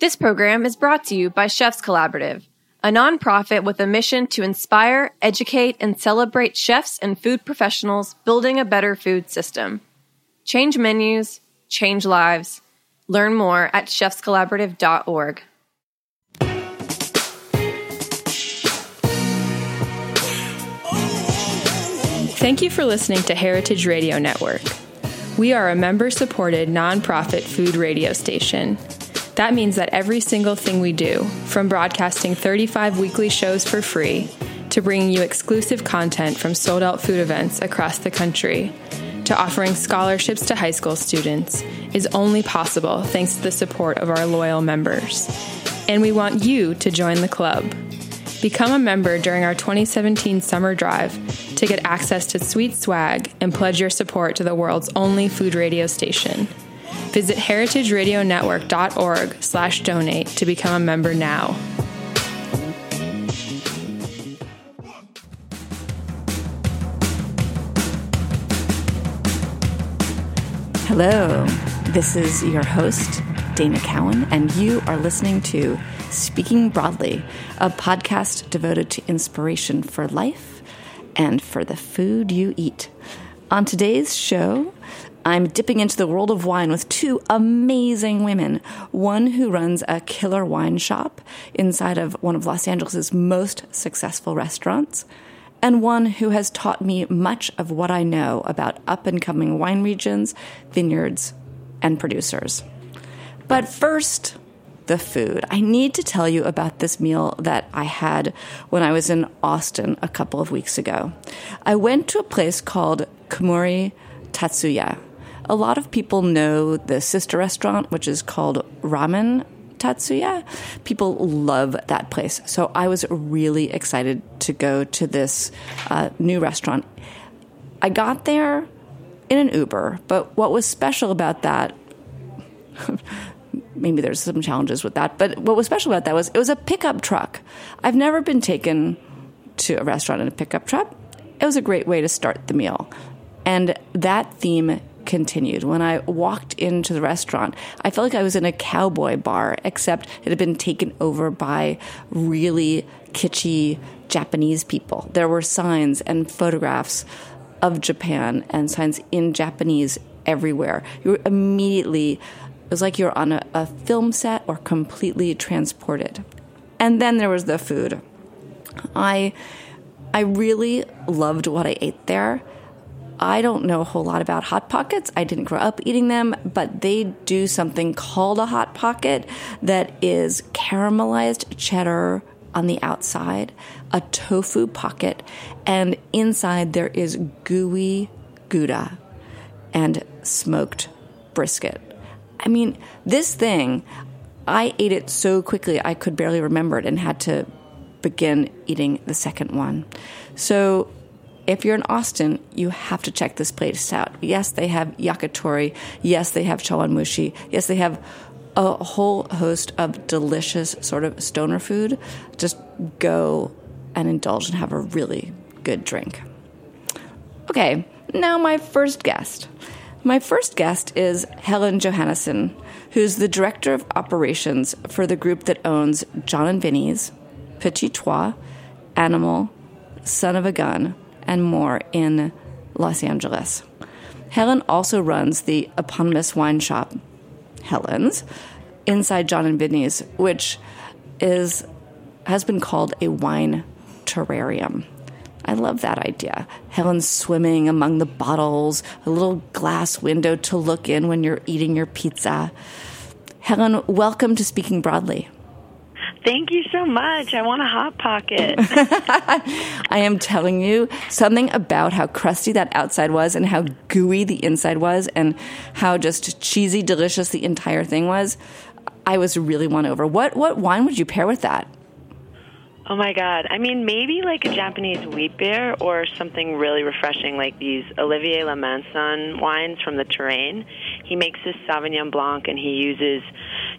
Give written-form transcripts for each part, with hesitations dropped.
This program is brought to you by Chefs Collaborative, a nonprofit with a mission to inspire, educate, and celebrate chefs and food professionals building a better food system. Change menus, change lives. Learn more at chefscollaborative.org. Thank you for listening to Heritage Radio Network. We are a member-supported nonprofit food radio station. That means that every single thing we do, from broadcasting 35 weekly shows for free to bringing you exclusive content from sold-out food events across the country, to offering scholarships to high school students, is only possible thanks to the support of our loyal members. And we want you to join the club. Become a member during our 2017 summer drive to get access to sweet swag and pledge your support to the world's only food radio station. Visit heritageradionetwork.org/donate to become a member now. Hello, this is your host, Dana Cowan, and you are listening to Speaking Broadly, a podcast devoted to inspiration for life and for the food you eat. On today's show, I'm dipping into the world of wine with two amazing women. One who runs a killer wine shop inside of one of Los Angeles' most successful restaurants, and one who has taught me much of what I know about up-and-coming wine regions, vineyards, and producers. But first, the food. I need to tell you about this meal that I had when I was in Austin a couple of weeks ago. I went to a place called Kumori Tatsuya. A lot of people know the sister restaurant, which is called Ramen Tatsuya. People love that place. So I was really excited to go to this new restaurant. I got there in an Uber, but what was special about that, maybe there's some challenges with that, but what was special about that was it was a pickup truck. I've never been taken to a restaurant in a pickup truck. It was a great way to start the meal. And that theme continued. When I walked into the restaurant, I felt like I was in a cowboy bar, except it had been taken over by really kitschy Japanese people. There were signs and photographs of Japan and signs in Japanese everywhere. You were immediately, it was like you're on a film set or completely transported. And then there was the food. I really loved what I ate there. I don't know a whole lot about Hot Pockets. I didn't grow up eating them, but they do something called a Hot Pocket that is caramelized cheddar on the outside, a tofu pocket, and inside there is gooey Gouda and smoked brisket. I mean, this thing, I ate it so quickly I could barely remember it and had to begin eating the second one. So if you're in Austin, you have to check this place out. Yes, they have yakitori. Yes, they have chawanmushi. Yes, they have a whole host of delicious sort of stoner food. Just go and indulge and have a really good drink. Okay, now my first guest. My first guest is Helen Johannesson, who's the director of operations for the group that owns John and Vinny's, Petit Trois, Animal, Son of a Gun, and more in Los Angeles. Helen also runs the eponymous wine shop, Helen's, inside John and Vinny's, which has been called a wine terrarium. I love that idea. Helen's swimming among the bottles, a little glass window to look in when you're eating your pizza. Helen, welcome to Speaking Broadly. Thank you so much. I want a Hot Pocket. I am telling you, something about how crusty that outside was and how gooey the inside was and how just cheesy delicious the entire thing was, I was really won over. What wine would you pair with that? Oh, my God. I mean, maybe like a Japanese wheat beer or something really refreshing like these Olivier Lamanson wines from the Terrain. He makes this Sauvignon Blanc, and he uses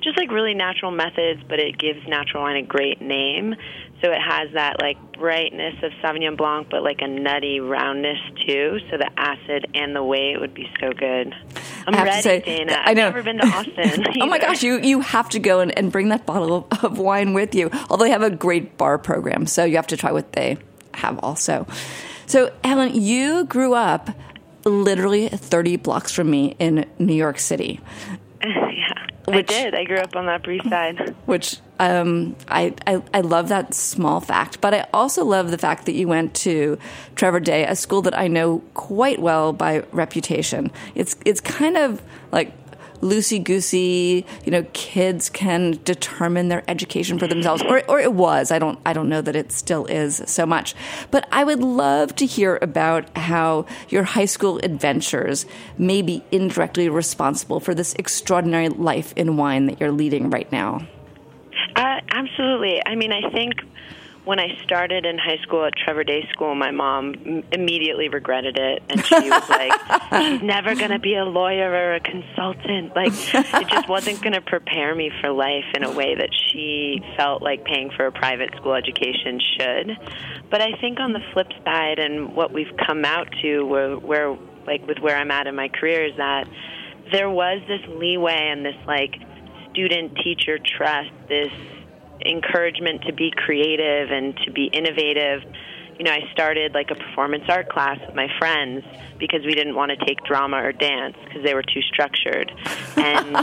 just like really natural methods, but it gives natural wine a great name. So it has that like brightness of Sauvignon Blanc, but like a nutty roundness too. So the acid and the weight would be so good. I'm ready, to say, Dana. I know. I've never been to Austin. Oh my gosh, you have to go and bring that bottle of wine with you. Although they have a great bar program, so you have to try what they have also. So Helen, you grew up literally 30 blocks from me in New York City. Yeah, I did. I grew up on the Upper East Side. Which I love that small fact, but I also love the fact that you went to Trevor Day, a school that I know quite well by reputation. It's kind of like loosey-goosey, kids can determine their education for themselves, or it was. I don't know that it still is so much. But I would love to hear about how your high school adventures may be indirectly responsible for this extraordinary life in wine that you're leading right now. Absolutely. I mean, I think when I started in high school at Trevor Day School, my mom immediately regretted it, and she was like, she's never going to be a lawyer or a consultant. Like, it just wasn't going to prepare me for life in a way that she felt like paying for a private school education should. But I think on the flip side, and what we've come out to where with where I'm at in my career, is that there was this leeway and this like student-teacher trust, this encouragement to be creative and to be innovative. I started like a performance art class with my friends because we didn't want to take drama or dance because they were too structured. And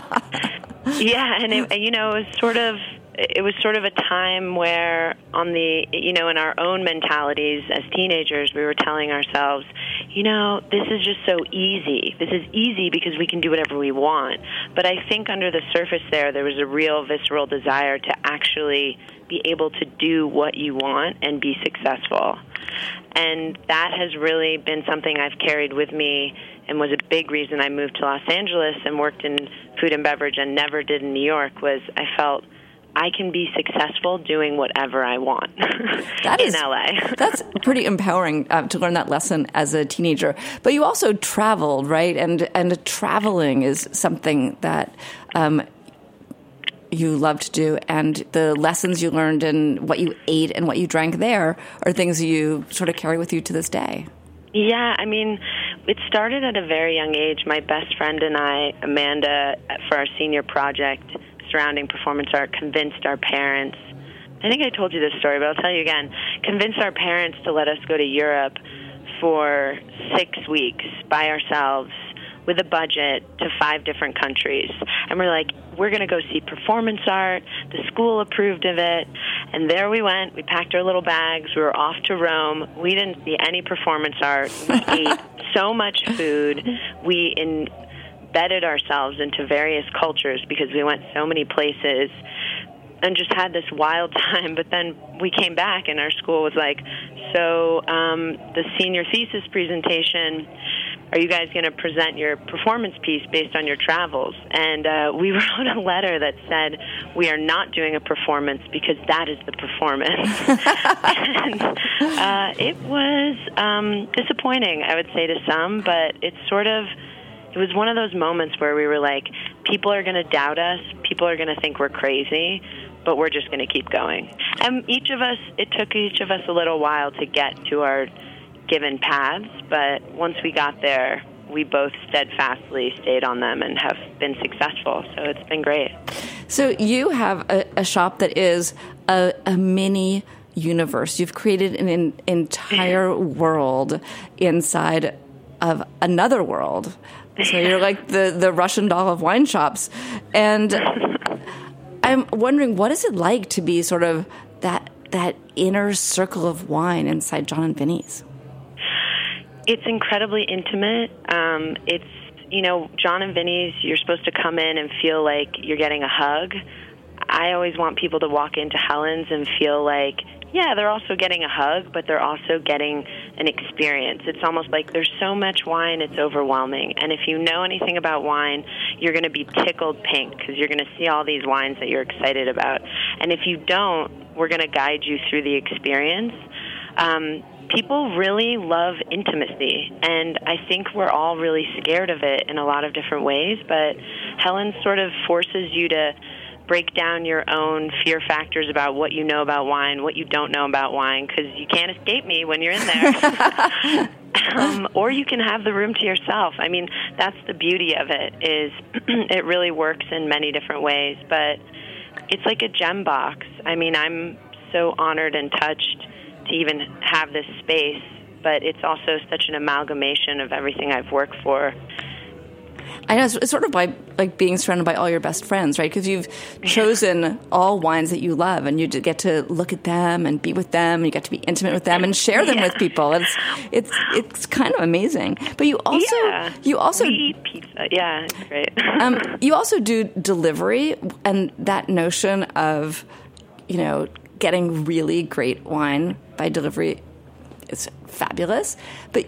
it was sort of a time where in our own mentalities as teenagers, we were telling ourselves, this is just so easy. This is easy because we can do whatever we want. But I think under the surface there was a real visceral desire to actually be able to do what you want and be successful. And that has really been something I've carried with me and was a big reason I moved to Los Angeles and worked in food and beverage and never did in New York, was I felt I can be successful doing whatever I want in LA. That's pretty empowering to learn that lesson as a teenager. But you also traveled, right? And traveling is something that you love to do. And the lessons you learned and what you ate and what you drank there are things you sort of carry with you to this day. Yeah, I mean, it started at a very young age. My best friend and I, Amanda, for our senior project surrounding performance art, convinced our parents, I think I told you this story, but I'll tell you again, convinced our parents to let us go to Europe for 6 weeks by ourselves with a budget to 5 different countries. And we're like, we're going to go see performance art. The school approved of it. And there we went. We packed our little bags. We were off to Rome. We didn't see any performance art. We ate so much food. We embedded ourselves into various cultures because we went so many places and just had this wild time. But then we came back and our school was like, so the senior thesis presentation, are you guys going to present your performance piece based on your travels? And we wrote a letter that said, we are not doing a performance because that is the performance. And it was disappointing, I would say, to some, but it was one of those moments where we were like, people are going to doubt us, people are going to think we're crazy, but we're just going to keep going. And it took each of us a little while to get to our given paths, but once we got there, we both steadfastly stayed on them and have been successful, so it's been great. So you have a shop that is a mini universe. You've created an entire world inside of another world. So you're like the Russian doll of wine shops. And I'm wondering, what is it like to be sort of that inner circle of wine inside John and Vinny's? It's incredibly intimate. John and Vinny's, you're supposed to come in and feel like you're getting a hug. I always want people to walk into Helen's and feel like, yeah, they're also getting a hug, but they're also getting an experience. It's almost like there's so much wine, it's overwhelming. And if you know anything about wine, you're going to be tickled pink because you're going to see all these wines that you're excited about. And if you don't, we're going to guide you through the experience. People really love intimacy, and I think we're all really scared of it in a lot of different ways, but Helen sort of forces you to break down your own fear factors about what you know about wine, what you don't know about wine, because you can't escape me when you're in there. Or you can have the room to yourself. I mean, that's the beauty of it, is it really works in many different ways, but it's like a gem box. I mean, I'm so honored and touched to even have this space, but it's also such an amalgamation of everything I've worked for. I know, it's sort of like being surrounded by all your best friends, right? Because you've chosen all wines that you love, and you get to look at them and be with them, and you get to be intimate with them and share them with people. It's kind of amazing. But you also we eat pizza. Yeah, it's great. You also do delivery, and that notion of, getting really great wine by delivery is fabulous. But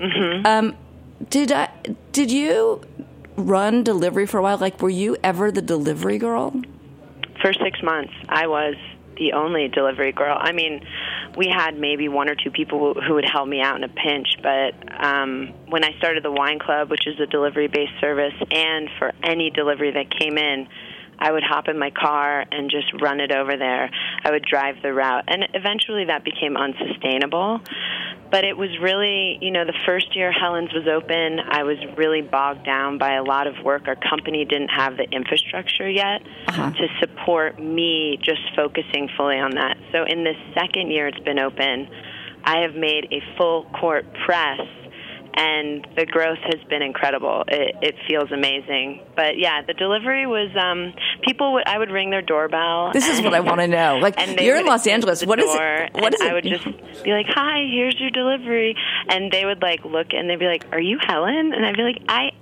did you run delivery for a while? Like, were you ever the delivery girl? For 6 months, I was the only delivery girl. I mean, we had maybe one or two people who would help me out in a pinch, but when I started the Wine Club, which is a delivery-based service, and for any delivery that came in, I would hop in my car and just run it over there. I would drive the route. And eventually that became unsustainable. But it was really, the first year Helen's was open, I was really bogged down by a lot of work. Our company didn't have the infrastructure yet to support me just focusing fully on that. So in this second year it's been open, I have made a full court press, and the growth has been incredible. It feels amazing. But yeah, the delivery was I would ring their doorbell. This is what I want to know. Like, you're in Los Angeles. What is it? What is it? I would just be like, "Hi, here's your delivery," and they would look and they'd be like, "Are you Helen?" And I'd be like, "I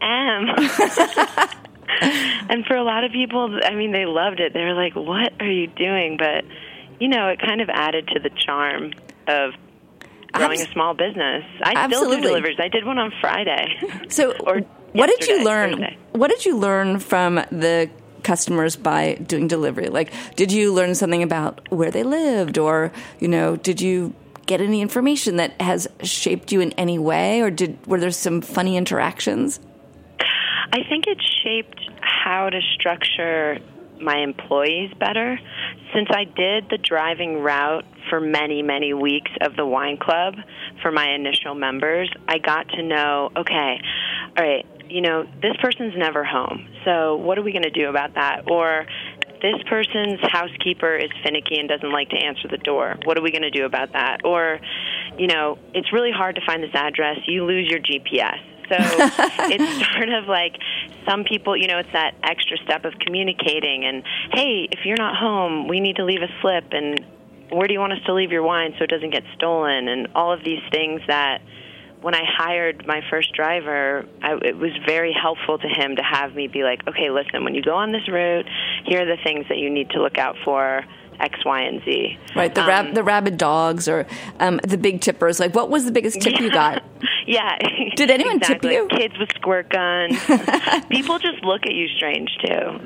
am." And for a lot of people, I mean, they loved it. They were like, "What are you doing?" But it kind of added to the charm of growing a small business. I still do deliveries. I did one on Friday. So, what did you learn? Thursday. What did you learn from the customers by doing delivery? Like, did you learn something about where they lived, or did you get any information that has shaped you in any way, or were there some funny interactions? I think it shaped how to structure my employees better. Since I did the driving route for many, many weeks of the Wine Club for my initial members, I got to know, okay, all right, this person's never home, so what are we going to do about that? Or this person's housekeeper is finicky and doesn't like to answer the door. What are we going to do about that? Or, it's really hard to find this address. You lose your GPS. So it's sort of like some people, it's that extra step of communicating and, hey, if you're not home, we need to leave a slip, and where do you want us to leave your wine so it doesn't get stolen, and all of these things that when I hired my first driver, it was very helpful to him to have me be like, okay, listen, when you go on this route, here are the things that you need to look out for, X, Y, and Z. Right, the rabid dogs, or the big tippers. Like, what was the biggest tip you got? Yeah. Did anyone tip you? Kids with squirt guns. People just look at you strange too.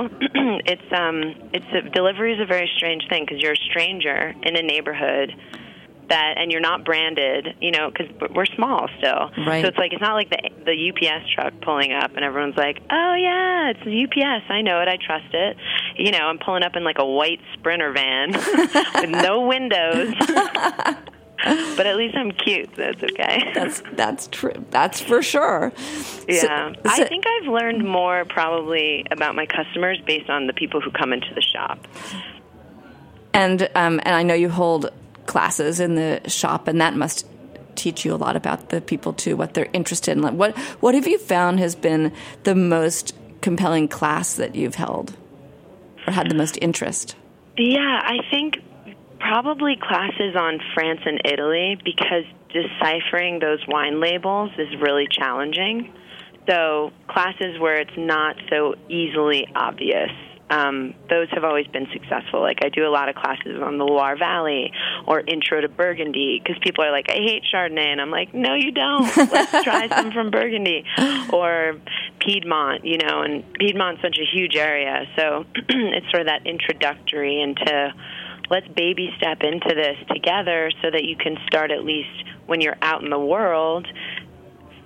Delivery is a very strange thing, because you're a stranger in a neighborhood and you're not branded, because we're small still. Right. So it's not like the UPS truck pulling up and everyone's like, oh yeah, it's the UPS. I know it. I trust it. I'm pulling up in a white Sprinter van with no windows. But at least I'm cute, so it's okay. That's true. That's for sure. Yeah. I think I've learned more probably about my customers based on the people who come into the shop. And I know you hold classes in the shop, and that must teach you a lot about the people too, what they're interested in. What have you found has been the most compelling class that you've held, or had the most interest? Yeah, I think probably classes on France and Italy, because deciphering those wine labels is really challenging. So classes where it's not so easily obvious, those have always been successful. Like, I do a lot of classes on the Loire Valley or Intro to Burgundy, because people are like, I hate Chardonnay, and I'm like, no, you don't. Let's try some from Burgundy. Or Piedmont, and Piedmont's such a huge area, so it's sort of that introductory into, let's baby step into this together so that you can start, at least when you're out in the world,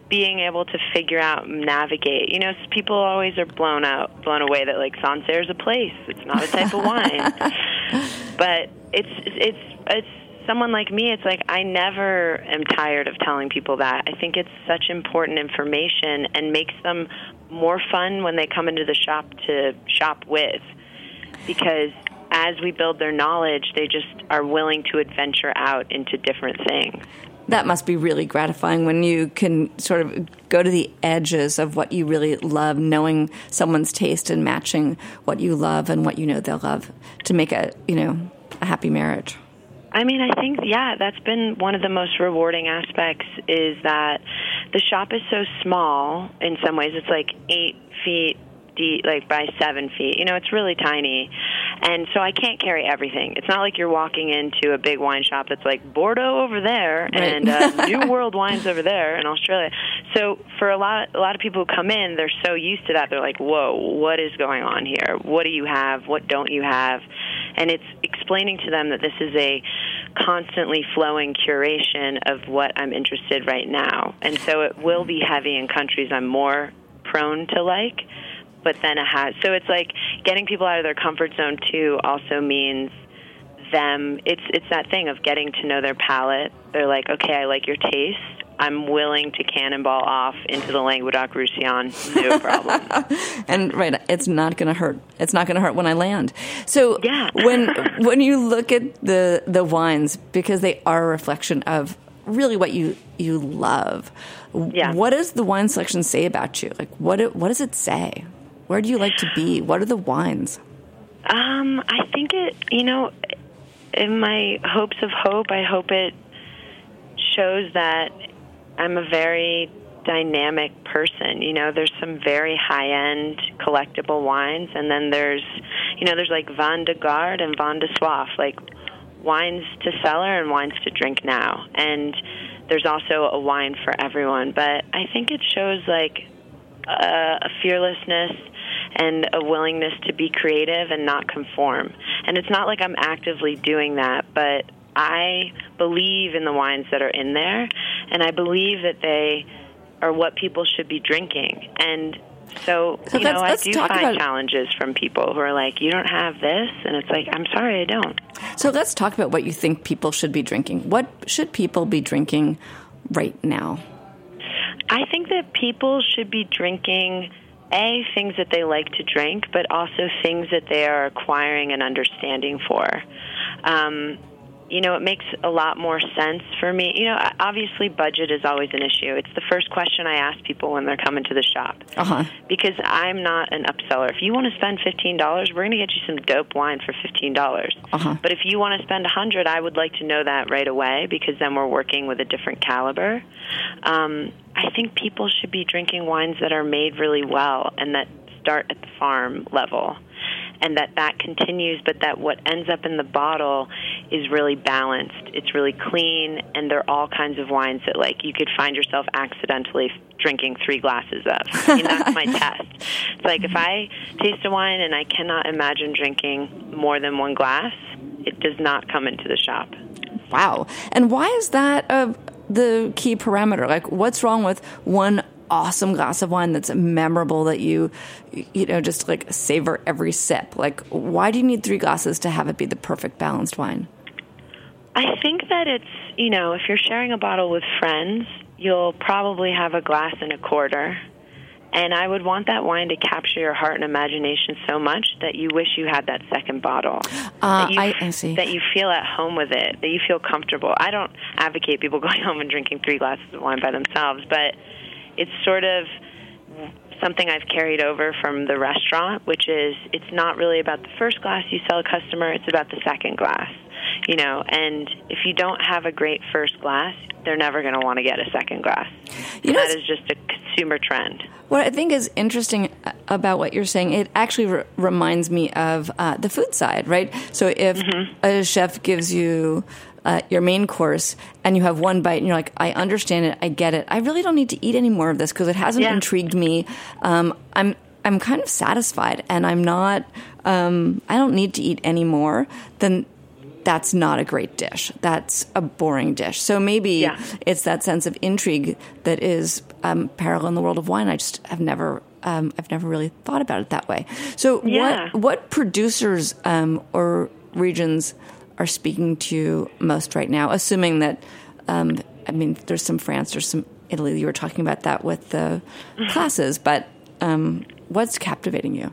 being able to figure out, navigate. You know, people always are blown away that like Sancerre is a place. It's not a type of wine. But it's someone like me, it's like I never am tired of telling people that. I think it's such important information and makes them more fun when they come into the shop to shop with. Because as we build their knowledge, they just are willing to adventure out into different things. That must be really gratifying when you can sort of go to the edges of what you really love, knowing someone's taste and matching what you love and what you know they'll love to make a happy marriage. I mean, I think, that's been one of the most rewarding aspects is that the shop is so small in some ways. It's like 8 feet deep, like by 7 feet. You know, it's really tiny. And so I can't carry everything. It's not like you're walking into a big wine shop that's like Bordeaux over there and New World wines over there in Australia. So for a lot of people who come in, they're so used to that. They're like, whoa, what is going on here? What do you have? What don't you have? And it's explaining to them that this is a constantly flowing curation of what I'm interested right now. And so it will be heavy in countries I'm more prone to like, but then it has. So it's like getting people out of their comfort zone, too, also means them. It's that thing of getting to know their palate. They're like, okay, I like your taste. I'm willing to cannonball off into the Languedoc-Roussillon, no problem. And it's not going to hurt. It's not going to hurt when I land. So when you look at the wines, because they are a reflection of really what you love, what does the wine selection say about you? Like, what does it say? Where do you like to be? What are the wines? I think in my hopes of hope, I hope it shows that I'm a very dynamic person. You know, there's some very high-end collectible wines, and then there's like Vin de Garde and Vin de Soif, like wines to cellar and wines to drink now. And there's also a wine for everyone. But I think it shows like a fearlessness and a willingness to be creative and not conform. And it's not like I'm actively doing that, but I believe in the wines that are in there, and I believe that they are what people should be drinking. And so I do find challenges from people who are like, you don't have this, and it's like, I'm sorry, I don't. So let's talk about what you think people should be drinking. What should people be drinking right now? I think that people should be drinking things that they like to drink, but also things that they are acquiring an understanding for. It makes a lot more sense for me. Obviously budget is always an issue. It's the first question I ask people when they're coming to the shop. Because I'm not an upseller. If you want to spend $15, we're going to get you some dope wine for $15. But if you want to spend $100, I would like to know that right away, because then we're working with a different caliber. I think people should be drinking wines that are made really well and that start at the farm level, and that continues, but that what ends up in the bottle is really balanced. It's really clean, and there are all kinds of wines that, like, you could find yourself accidentally drinking 3 glasses of. I mean, that's my test. It's like if I taste a wine and I cannot imagine drinking more than 1 glass, it does not come into the shop. Wow. And why is that the key parameter? Like, what's wrong with one awesome glass of wine that's memorable that you just like savor every sip? Like, why do you need 3 glasses to have it be the perfect balanced wine? I think that it's, if you're sharing a bottle with friends, you'll probably have a glass and a quarter. And I would want that wine to capture your heart and imagination so much that you wish you had that second bottle. I see. That you feel at home with it, that you feel comfortable. I don't advocate people going home and drinking 3 glasses of wine by themselves, but it's sort of something I've carried over from the restaurant, which is it's not really about the first glass you sell a customer, it's about the second glass. And if you don't have a great first glass, they're never going to want to get a second glass. That is just a consumer trend. What I think is interesting about what you're saying, it actually reminds me of the food side, right? So if a chef gives you your main course and you have 1 bite and you're like, I understand it, I get it, I really don't need to eat any more of this because it hasn't intrigued me. I'm kind of satisfied, and I'm not. I don't need to eat any more. Then that's not a great dish. That's a boring dish. So maybe it's that sense of intrigue that is parallel in the world of wine. I just have never I've never really thought about it that way. So what producers or regions are speaking to you most right now, assuming that, there's some France, there's some Italy. You were talking about that with the classes, but what's captivating you?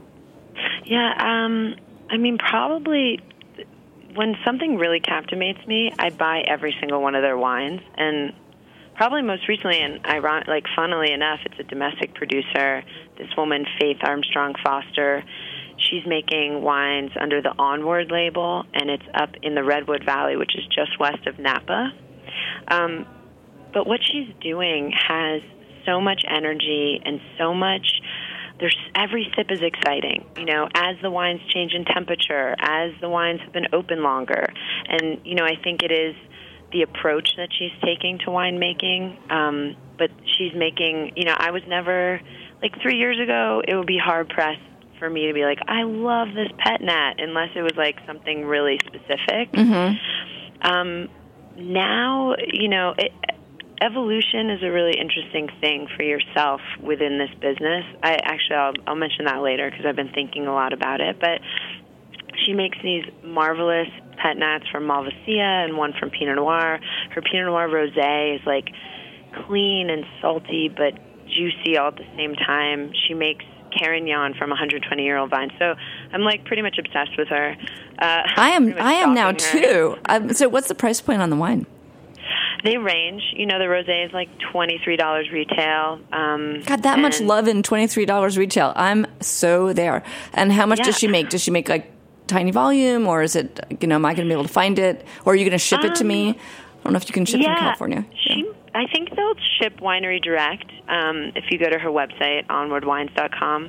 Yeah, probably when something really captivates me, I buy every single one of their wines. And probably most recently, and funnily enough, it's a domestic producer, this woman, Faith Armstrong Foster. She's making wines under the Onward label, and it's up in the Redwood Valley, which is just west of Napa. But what she's doing has so much energy and so much, every sip is exciting, as the wines change in temperature, as the wines have been open longer. And, I think it is the approach that she's taking to winemaking. But she's making, I was never, 3 years ago, it would be hard-pressed for me to be like, I love this pet nat, unless it was something really specific. Mm-hmm. Now, evolution is a really interesting thing for yourself within this business. I'll mention that later because I've been thinking a lot about it. But she makes these marvelous pet nats from Malvasia and one from Pinot Noir. Her Pinot Noir rosé is clean and salty but juicy all at the same time. She makes Carignan from 120-year-old vine. So I'm pretty much obsessed with her. I am now too. So what's the price point on the wine? They range. The rosé is $23 retail. God, that much love in $23 retail. I'm so there. And how much does she make? Does she make tiny volume, or is it, am I going to be able to find it? Or are you going to ship it to me? I don't know if you can ship from California. I think they'll ship Winery Direct if you go to her website, onwardwines.com.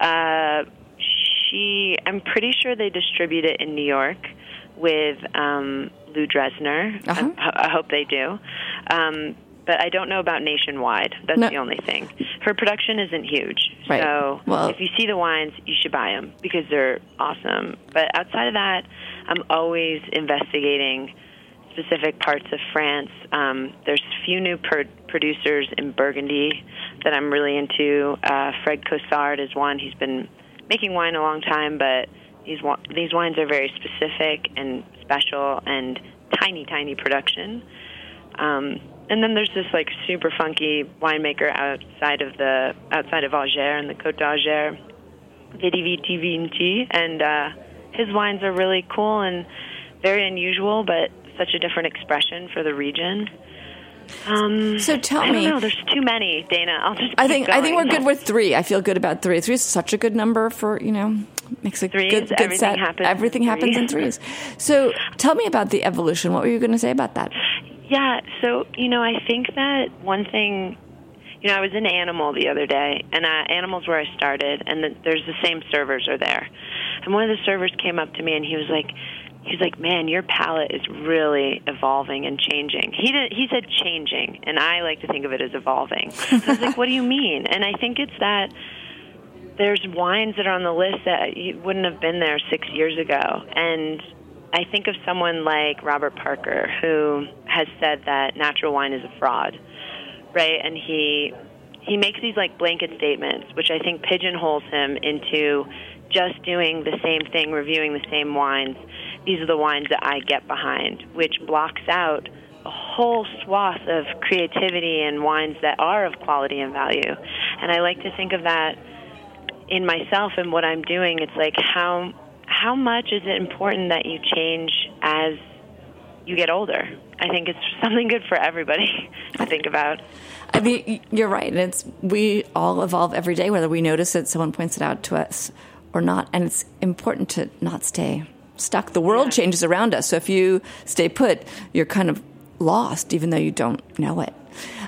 I'm pretty sure they distribute it in New York with Lou Dresner. Uh-huh. I hope they do. But I don't know about nationwide. That's the only thing. Her production isn't huge. Right. So if you see the wines, you should buy them because they're awesome. But outside of that, I'm always investigating specific parts of France. There's a few new producers in Burgundy that I'm really into. Fred Cossard is one. He's been making wine a long time, but these wines are very specific and special and tiny production. And then there's this super funky winemaker outside of Alger in the Côte d'Alger, Vidi Viti Vinci, and his wines are really cool and very unusual, but such a different expression for the region. So tell me, I don't know. There's too many, Dana. I'll just. I think we're good with 3. I feel good about 3. 3 is such a good number for makes a good set. Everything happens in 3s. So tell me about the evolution. What were you going to say about that? Yeah. So I think that one thing. I was in Animal the other day, and Animal's where I started, and there's the same servers are there. And one of the servers came up to me, and he was like, man, your palate is really evolving and changing. He said changing, and I like to think of it as evolving. So I was like, what do you mean? And I think it's that there's wines that are on the list that wouldn't have been there 6 years ago. And I think of someone like Robert Parker, who has said that natural wine is a fraud, right? And he makes these blanket statements, which I think pigeonholes him into just doing the same thing, reviewing the same wines. These are the wines that I get behind, which blocks out a whole swath of creativity and wines that are of quality and value. And I like to think of that in myself and what I'm doing. It's how much is it important that you change as you get older? I think it's something good for everybody to think about. I mean, you're right. We all evolve every day, whether we notice it, someone points it out to us or not. And it's important to not stay stuck. The world changes around us. So if you stay put, you're kind of lost, even though you don't know it.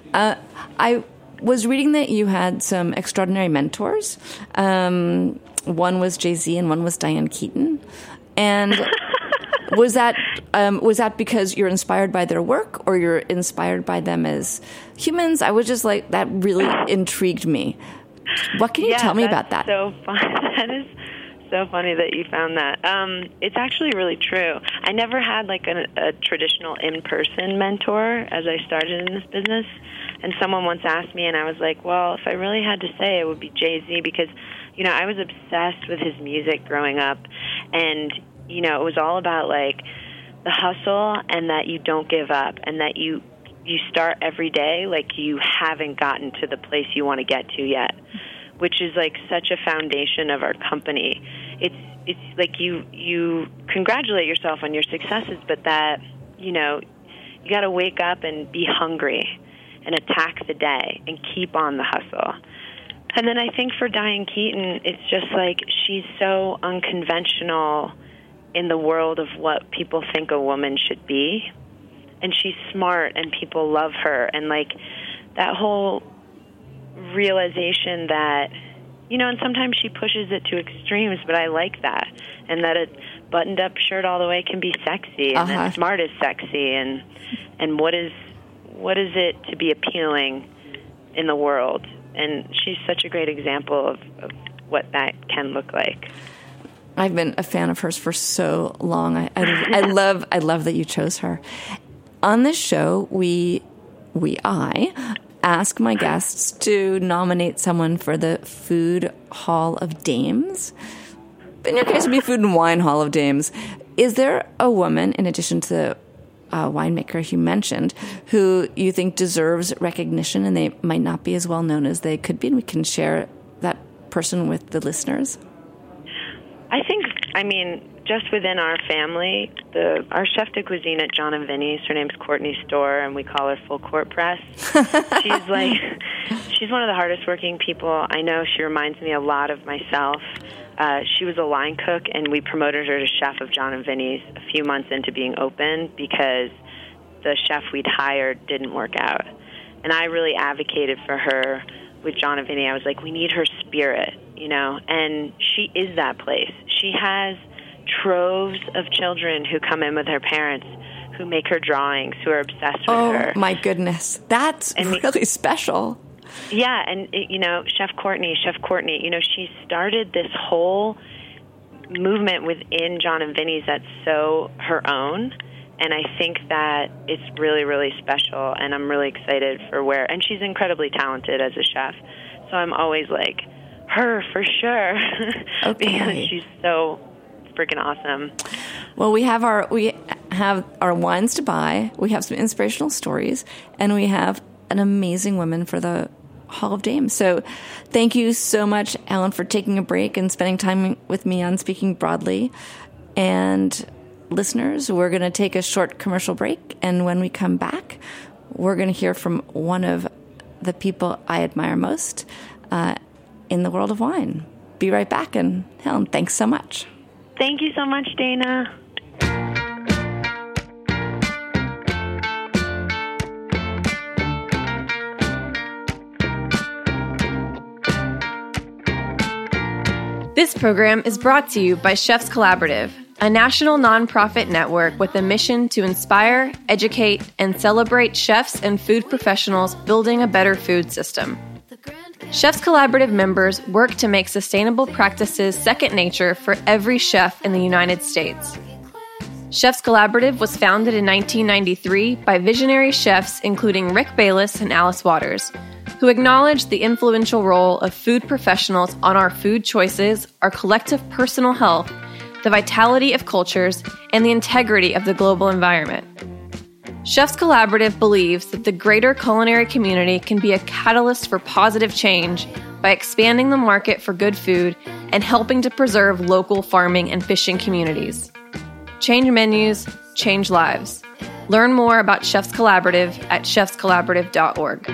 I was reading that you had some extraordinary mentors. One was Jay-Z and one was Diane Keaton. And was that because you're inspired by their work or you're inspired by them as humans? I was just that really intrigued me. What can you tell me about that? So fun. That is so funny that you found that. It's actually really true. I never had like a traditional in-person mentor as I started in this business. And someone once asked me, and I was like, well, if I really had to say, it would be Jay-Z, because, you know, I was obsessed with his music growing up. And, you know, it was all about, like, the hustle and that you don't give up and that you start every day like you haven't gotten to the place you want to get to yet, which is, like, such a foundation of our company. It's like you congratulate yourself on your successes, but that, you know, you got to wake up and be hungry and attack the day and keep on the hustle. And then I think for Diane Keaton, it's just like she's so unconventional in the world of what people think a woman should be. And she's smart and people love her. And like that whole realization that, you know, and sometimes she pushes it to extremes, but I like that. And that a buttoned-up shirt all the way can be sexy, and that smart is sexy. And what is it to be appealing in the world? And she's such a great example of what that can look like. I've been a fan of hers for so long. I love that you chose her. On this show, I ask my guests to nominate someone for the Food Hall of Dames. In your case, it would be Food and Wine Hall of Dames. Is there a woman, in addition to the winemaker you mentioned, who you think deserves recognition and they might not be as well known as they could be, and we can share that person with the listeners? I mean, just within our family, our chef de cuisine at John & Vinny's, her name's Courtney Storr, and we call her Full Court Press. She's one of the hardest working people I know. She reminds me a lot of myself. She was a line cook, and we promoted her to chef of John & Vinny's a few months into being open because the chef we'd hired didn't work out. And I really advocated for her with John & Vinny. I was like, we need her spirit, you know, and she is that place. She has troves of children who come in with her parents who make her drawings, who are obsessed with her. Oh, my goodness. That's really special. Yeah, and, you know, Chef Courtney, you know, she started this whole movement within John & Vinny's that's so her own, and I think that it's really, really special, and I'm really excited for and she's incredibly talented as a chef, so I'm always like, her for sure, because she's so freaking awesome. Well, we have our wines to buy, we have some inspirational stories, and we have an amazing woman for the Hall of Dames. So thank you so much, Ellen, for taking a break and spending time with me on Speaking Broadly. And listeners, we're going to take a short commercial break. And when we come back, we're going to hear from one of the people I admire most in the world of wine. Be right back. And Helen, thanks so much. Thank you so much, Dana. This program is brought to you by Chefs Collaborative, a national nonprofit network with a mission to inspire, educate, and celebrate chefs and food professionals building a better food system. Chefs Collaborative members work to make sustainable practices second nature for every chef in the United States. Chefs Collaborative was founded in 1993 by visionary chefs including Rick Bayless and Alice Waters, who acknowledge the influential role of food professionals on our food choices, our collective personal health, the vitality of cultures, and the integrity of the global environment. Chefs Collaborative believes that the greater culinary community can be a catalyst for positive change by expanding the market for good food and helping to preserve local farming and fishing communities. Change menus, change lives. Learn more about Chefs Collaborative at chefscollaborative.org.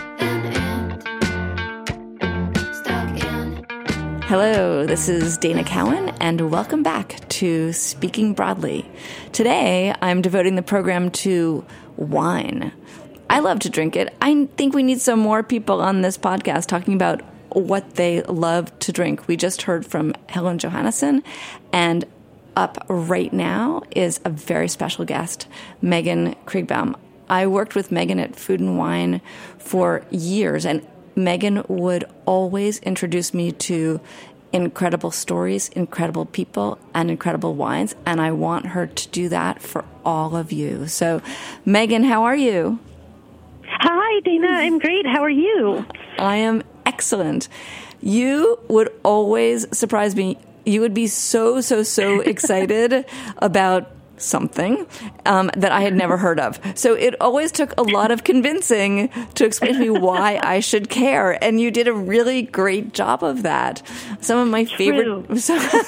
Hello, this is Dana Cowan, and welcome back to Speaking Broadly. Today, I'm devoting the program to wine. I love to drink it. I think we need some more people on this podcast talking about what they love to drink. We just heard from Helen Johannesson, and up right now is a very special guest, Megan Kriegbaum. I worked with Megan at Food and Wine for years, and Megan would always introduce me to incredible stories, incredible people, and incredible wines. And I want her to do that for all of you. So, Megan, how are you? Hi, Dana. I'm great. How are you? I am excellent. You would always surprise me. You would be so excited about something that I had never heard of. So it always took a lot of convincing to explain to me why I should care. And you did a really great job of that. Some of my favorite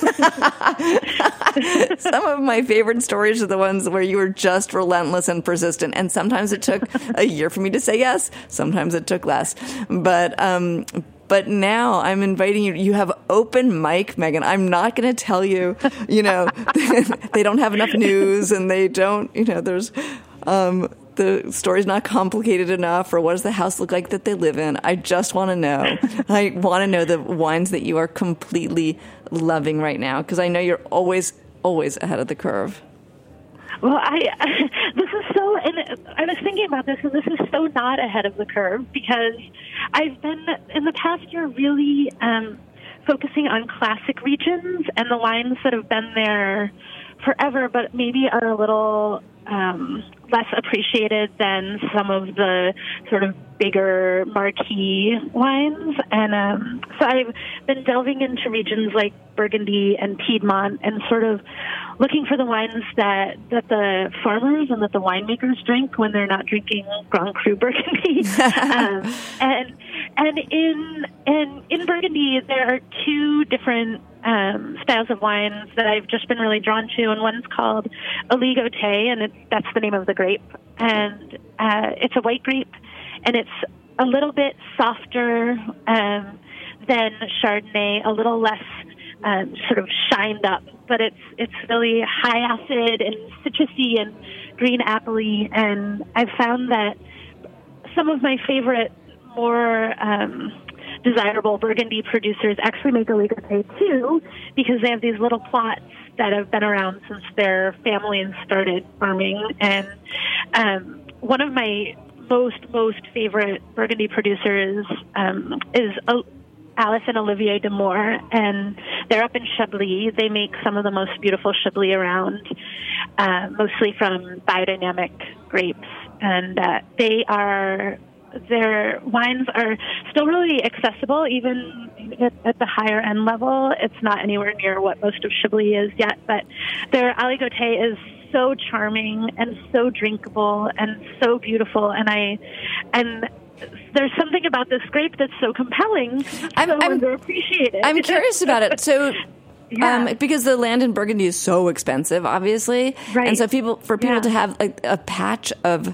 stories are the ones where you were just relentless and persistent. And sometimes it took a year for me to say yes. Sometimes it took less. But now I'm inviting you. You have open mic, Megan. I'm not going to tell you, they don't have enough news and they don't, there's, the story's not complicated enough, or what does the house look like that they live in? I just want to know. I want to know the wines that you are completely loving right now, because I know you're always ahead of the curve. Well, I was thinking about this, and this is so not ahead of the curve, because I've been, in the past year, really focusing on classic regions and the wines that have been there forever, but maybe are a little less appreciated than some of the sort of bigger marquee wines. And so I've been delving into regions like Burgundy and Piedmont and sort of looking for the wines that the farmers and that the winemakers drink when they're not drinking Grand Cru Burgundy. And in Burgundy, there are two different styles of wines that I've just been really drawn to, and one's called Aligoté, and that's the name of the grape. And it's a white grape, and it's a little bit softer than Chardonnay, a little less sort of shined up, but it's really high acid and citrusy and green apple-y. And I've found that some of my favorite, more desirable Burgundy producers actually make Aligoté too, because they have these little plots that have been around since their families started farming. And one of my most favorite Burgundy producers is Alice and Olivier Demour, and they're up in Chablis. They make some of the most beautiful Chablis around, mostly from biodynamic grapes. And their wines are still really accessible, even at the higher end level. It's not anywhere near what most of Chablis is yet, but their Aligoté is so charming and so drinkable and so beautiful. And there's something about this grape that's so compelling, I'm underappreciated. I'm curious about it. So, yeah. Because the land in Burgundy is so expensive, obviously, right. And so people to have like a patch of,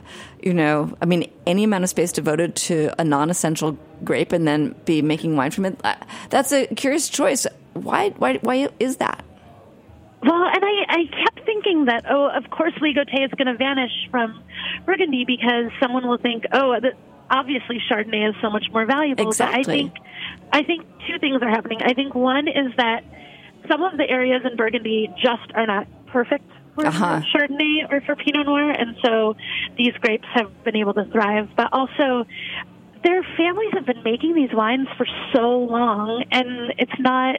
any amount of space devoted to a non-essential grape and then be making wine from it, that's a curious choice. Why is that? Well, and I kept thinking that, of course, Aligoté is going to vanish from Burgundy because someone will think, obviously Chardonnay is so much more valuable. Exactly. But I think two things are happening. I think one is that some of the areas in Burgundy just are not perfect for Chardonnay or for Pinot Noir, and so these grapes have been able to thrive. But also, their families have been making these wines for so long, and it's not...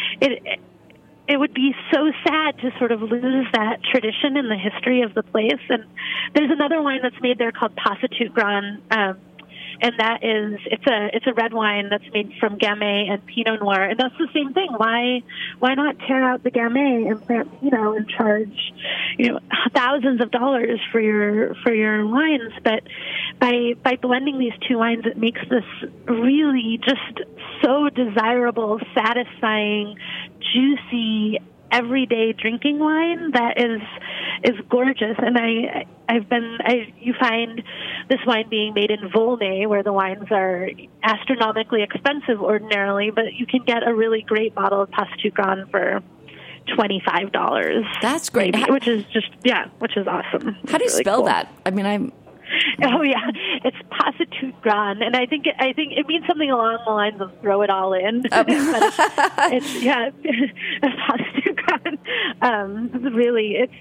It would be so sad to sort of lose that tradition in the history of the place. And there's another wine that's made there called Passatout Grand, and that is it's a red wine that's made from Gamay and Pinot Noir, and that's the same thing. Why not tear out the Gamay and plant Pinot and charge thousands of dollars for your wines? But by blending these two wines, it makes this really just so desirable, satisfying, juicy, everyday drinking wine that is gorgeous. And you find this wine being made in Volnay, where the wines are astronomically expensive ordinarily, but you can get a really great bottle of Passatout Grand for $25. That's great. Maybe, which is awesome. How do you really spell cool. that? I mean, Oh yeah, it's Passatout Grand, and I think it means something along the lines of throw it all in. But it's Passatout Grand. Really, it's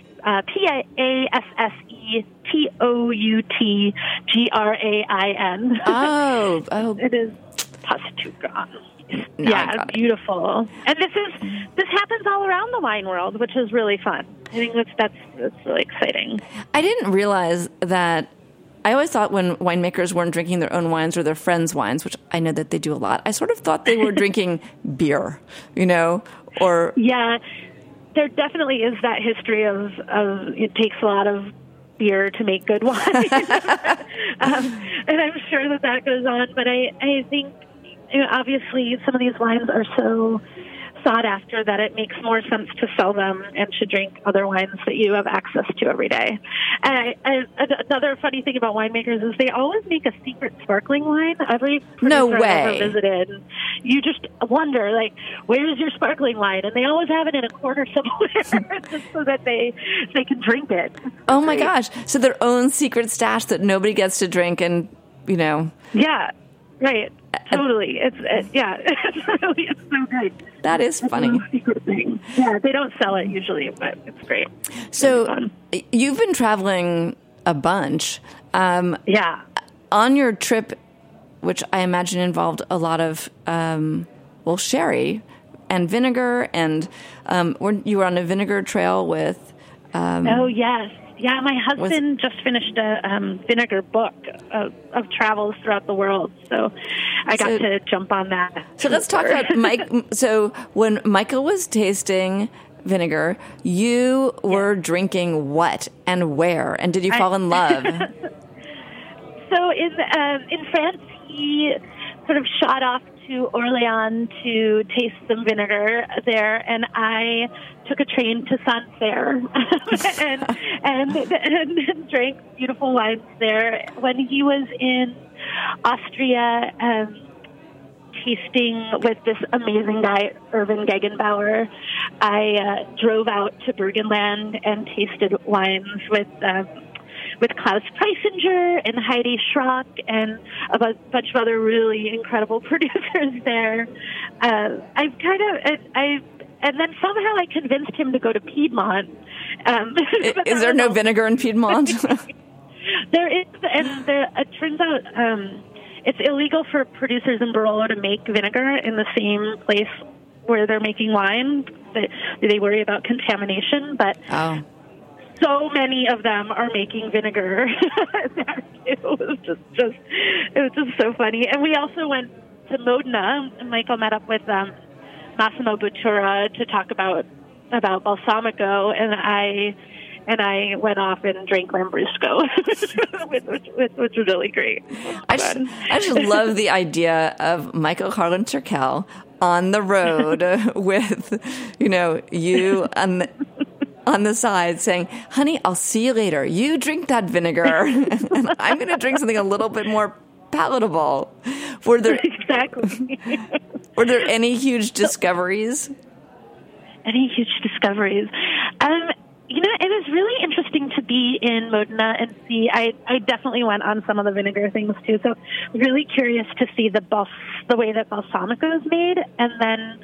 PASSETOUTGRAIN. Oh, it is Passatout Grand. Yeah, beautiful. And this happens all around the wine world, which is really fun. I think that's really exciting. I didn't realize that. I always thought when winemakers weren't drinking their own wines or their friends' wines, which I know that they do a lot, I sort of thought they were drinking beer, or... Yeah, there definitely is that history of it takes a lot of beer to make good wine. And I'm sure that goes on, but I think, obviously some of these wines are so sought after that it makes more sense to sell them and to drink other wines that you have access to every day. And another funny thing about winemakers is they always make a secret sparkling wine. Every producer I've ever visited, you just wonder, like, where's your sparkling wine? And they always have it in a corner somewhere just so that they can drink it. Oh my gosh. So their own secret stash that nobody gets to drink and, Yeah, right. Totally. It's so good. That is funny. Secret thing. Yeah, they don't sell it usually, but it's great. So you've been traveling a bunch. Yeah. On your trip, which I imagine involved a lot of, sherry and vinegar, and you were on a vinegar trail with... oh, yes. Yeah, my husband just finished a vinegar book of travels throughout the world, so I got to jump on that. So let's talk about Mike. So when Michael was tasting vinegar, you were drinking what and where, and did you fall in love? So in France, he sort of shot off to Orléans to taste some vinegar there, and I took a train to Sancerre and drank beautiful wines there. When he was in Austria, tasting with this amazing guy, Erwin Gegenbauer, I drove out to Burgenland and tasted wines with Klaus Preisinger and Heidi Schrock and a bunch of other really incredible producers there. And then somehow I convinced him to go to Piedmont. Is there no vinegar in Piedmont? There is, and it turns out it's illegal for producers in Barolo to make vinegar in the same place where they're making wine. They worry about contamination, but... Oh. So many of them are making vinegar. It was just so funny. And we also went to Modena. Michael met up with Massimo Bottura to talk about Balsamico, and I went off and drank Lambrusco, which was really great. I just love the idea of Michael Harlan Turkel on the road with you on the side saying, honey, I'll see you later. You drink that vinegar, and I'm going to drink something a little bit more palatable. Exactly. Were there any huge discoveries? Any huge discoveries? It was really interesting to be in Modena and see. I definitely went on some of the vinegar things too. So really curious to see the way that Balsamico is made, and then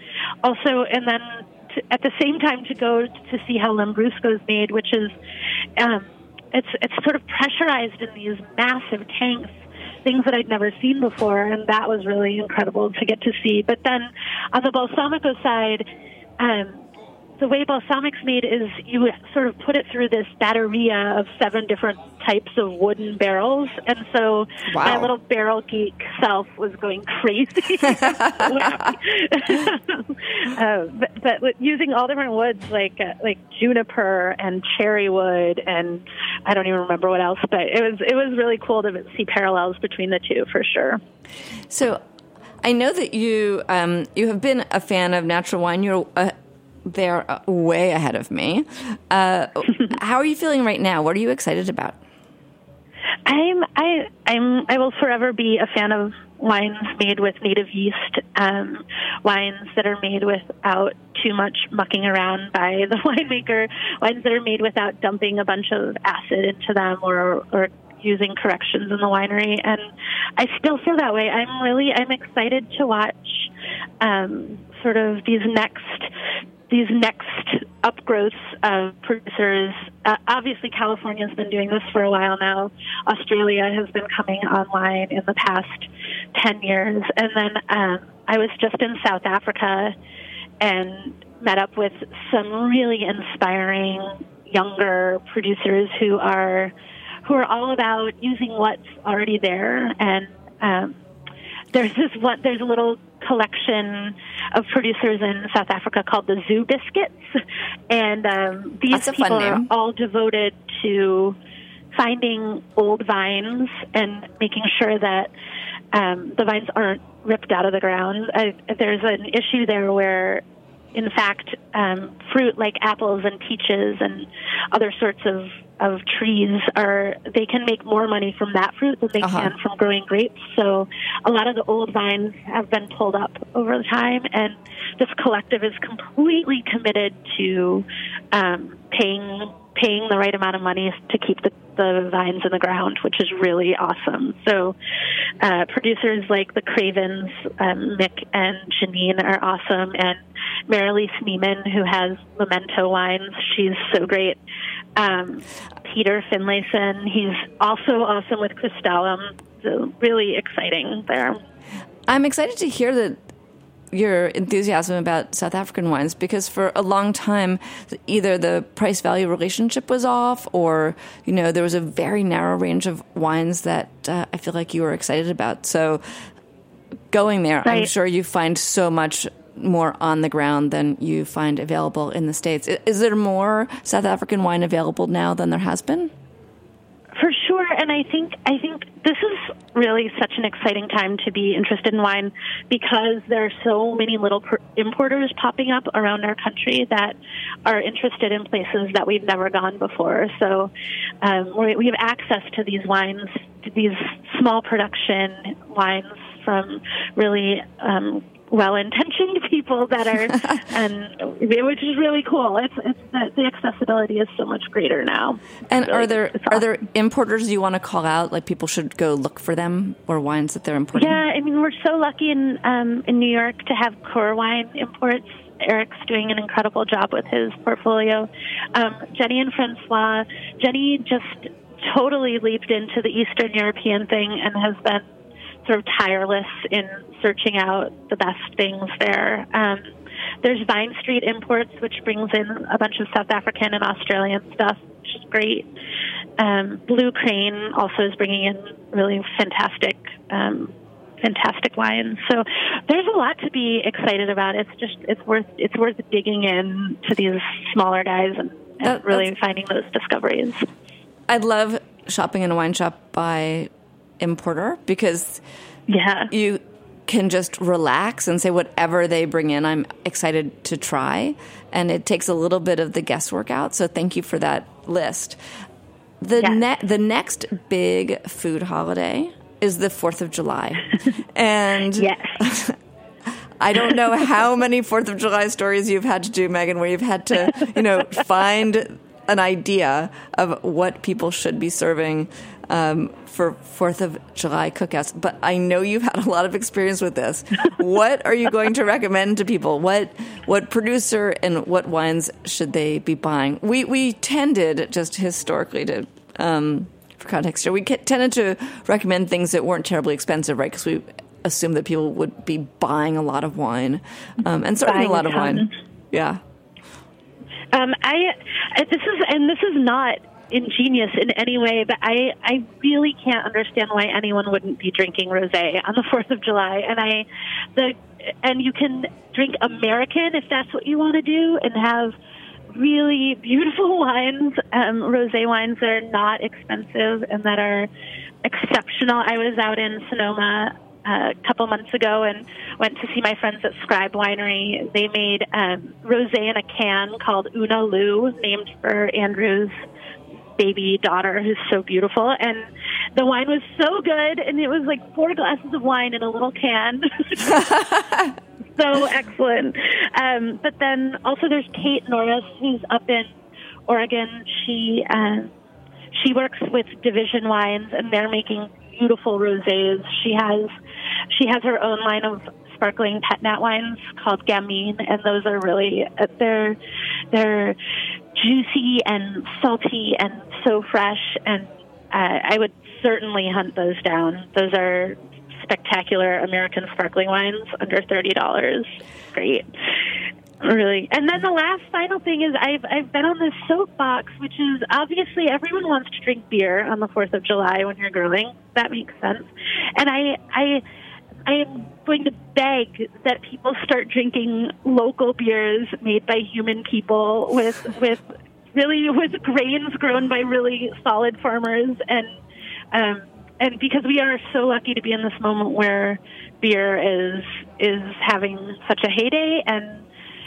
at the same time to go to see how Lambrusco is made, which is it's sort of pressurized in these massive tanks, things that I'd never seen before, and that was really incredible to get to see. But then on the Balsamico side, the way Balsamic's made is you sort of put it through this batteria of 7 different types of wooden barrels. And so my little barrel geek self was going crazy. But using all different woods like juniper and cherry wood, and I don't even remember what else, but it was really cool to see parallels between the two for sure. So I know that you have been a fan of natural wine. You're they're way ahead of me. How are you feeling right now? What are you excited about? I will forever be a fan of wines made with native yeast, wines that are made without too much mucking around by the winemaker, wines that are made without dumping a bunch of acid into them or using corrections in the winery. And I still feel that way. I'm excited to watch sort of these next upgrowths of producers. Obviously, California has been doing this for a while now. Australia has been coming online in the past 10 years. And then I was just in South Africa and met up with some really inspiring younger producers who are all about using what's already there. And there's a little collection of producers in South Africa called the Zoo Biscuits, and these people are all devoted to finding old vines and making sure that the vines aren't ripped out of the ground. There's an issue there where, in fact, fruit like apples and peaches and other sorts of trees they can make more money from that fruit than they can from growing grapes. So a lot of the old vines have been pulled up over time, and this collective is completely committed to paying the right amount of money to keep the vines in the ground, which is really awesome. So producers like the Cravens, Mick and Janine, are awesome, and Marilyse Neiman, who has Memento Wines, she's so great. Peter Finlayson, he's also awesome with Crystallum. So really exciting there. I'm excited to hear that your enthusiasm about South African wines, because for a long time, either the price-value relationship was off, or, there was a very narrow range of wines that I feel like you were excited about. So going there, right. I'm sure you find so much more on the ground than you find available in the States. Is there more South African wine available now than there has been? For sure, and I think this is really such an exciting time to be interested in wine, because there are so many little importers popping up around our country that are interested in places that we've never gone before. So we have access to these wines, to these small production wines from really well-intentioned people that are, which is really cool. It's the accessibility is so much greater now. And really, are there importers you want to call out? Like, people should go look for them, or wines that they're importing? Yeah, I mean, we're so lucky in New York to have Core Wine Imports. Eric's doing an incredible job with his portfolio. Jenny and Francois. Jenny just totally leaped into the Eastern European thing and has been sort of tireless in searching out the best things there. There's Vine Street Imports, which brings in a bunch of South African and Australian stuff, which is great. Blue Crane also is bringing in really fantastic wines. So there's a lot to be excited about. It's worth digging in to these smaller guys and really finding those discoveries. I love shopping in a wine shop by importer, because you can just relax and say whatever they bring in, I'm excited to try, and it takes a little bit of the guesswork out. So thank you for that list. The next big food holiday is the 4th of July. And yes. I don't know how many 4th of July stories you've had to do, Megan, where you've had to, find an idea of what people should be serving for 4th of July cookouts. But I know you've had a lot of experience with this. What are you going to recommend to people? What producer and what wines should they be buying? We tended, just historically, to for context here, we tended to recommend things that weren't terribly expensive, right? Because we assumed that people would be buying a lot of wine, and certainly a lot of wine. Yeah. This is not ingenious in any way, but I really can't understand why anyone wouldn't be drinking rosé on the 4th of July. And you can drink American if that's what you want to do, and have really beautiful wines, rosé wines that are not expensive and that are exceptional. I was out in Sonoma a couple months ago and went to see my friends at Scribe Winery. They made rosé in a can called Una Lou, named for Andrew's baby daughter, who's so beautiful. And the wine was so good, and it was like 4 glasses of wine in a little can. So excellent. But then also there's Kate Norris, who's up in Oregon. She works with Division Wines, and they're making beautiful rosés. She has her own line of sparkling pet nat wines called Gamine, and those are really they're juicy and salty and so fresh, and I would certainly hunt those down. Those are spectacular American sparkling wines under $30. Great. Really. And then the last final thing is I've been on this soapbox, which is obviously everyone wants to drink beer on the 4th of July when you're grilling. That makes sense. And I am going to beg that people start drinking local beers made by human people with grains grown by really solid farmers, and because we are so lucky to be in this moment where beer is having such a heyday. And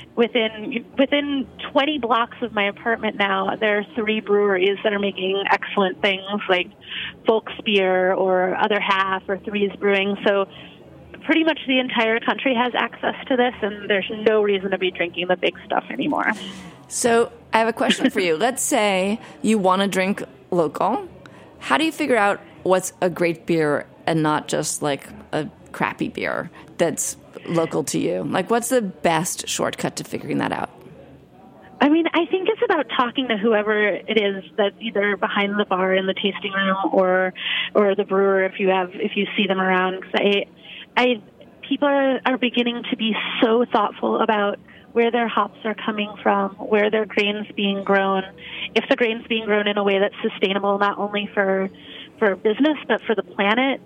within 20 blocks of my apartment now, there are 3 breweries that are making excellent things like Folks Beer or Other Half or Threes Brewing. So pretty much the entire country has access to this, and there's no reason to be drinking the big stuff anymore. So I have a question for you. Let's say you want to drink local. How do you figure out what's a great beer and not just like a crappy beer that's local to you? Like, what's the best shortcut to figuring that out? I mean, I think it's about talking to whoever it is that's either behind the bar in the tasting room or the brewer if you see them around. Because people are beginning to be so thoughtful about where their hops are coming from, where their grain's being grown, if the grain's being grown in a way that's sustainable not only for business but for the planet.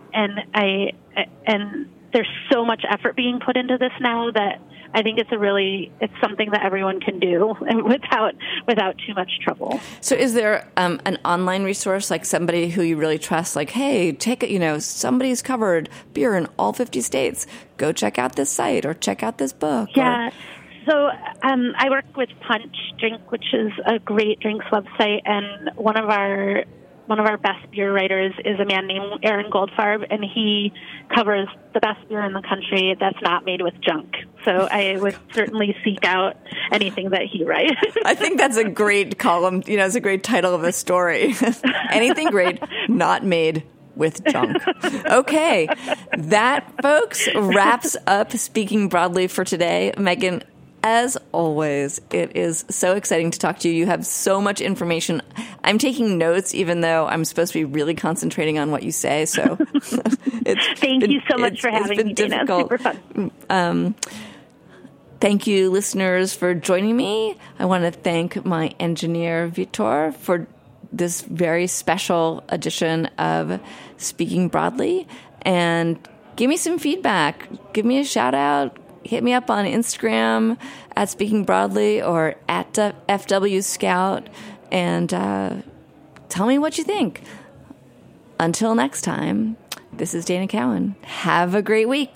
And there's so much effort being put into this now that I think it's something that everyone can do without too much trouble. So is there an online resource, like somebody who you really trust, like, hey, somebody's covered beer in all 50 states. Go check out this site or check out this book. Yeah. So I work with Punch Drink, which is a great drinks website, and one of our best beer writers is a man named Aaron Goldfarb, and he covers the best beer in the country that's not made with junk. So I would certainly seek out anything that he writes. I think that's a great column. It's a great title of a story. Anything great, not made with junk. Okay. That, folks, wraps up Speaking Broadly for today. Megan, as always, it is so exciting to talk to you. You have so much information. I'm taking notes, even though I'm supposed to be really concentrating on what you say. So Thank you so much for having me, Dana. It's super fun. Thank you, listeners, for joining me. I want to thank my engineer, Vitor, for this very special edition of Speaking Broadly. And give me some feedback. Give me a shout out. Hit me up on Instagram at Speaking Broadly or at FW Scout, and tell me what you think. Until next time, this is Dana Cowan. Have a great week.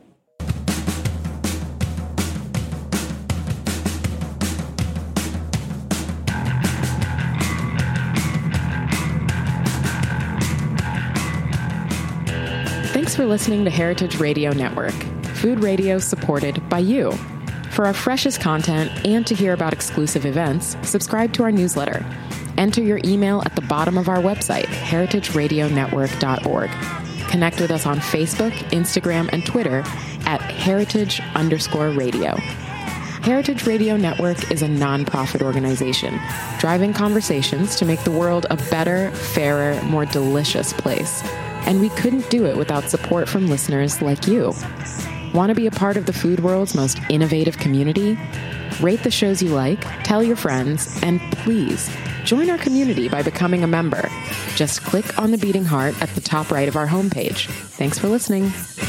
Thanks for listening to Heritage Radio Network, food radio supported by you. For our freshest content and to hear about exclusive events, subscribe to our newsletter. Enter your email at the bottom of our website, heritageradionetwork.org. Connect with us on Facebook, Instagram, and Twitter at heritage_radio. Heritage Radio Network is a nonprofit organization driving conversations to make the world a better, fairer, more delicious place. And we couldn't do it without support from listeners like you. Want to be a part of the food world's most innovative community? Rate the shows you like, tell your friends, and please join our community by becoming a member. Just click on the beating heart at the top right of our homepage. Thanks for listening.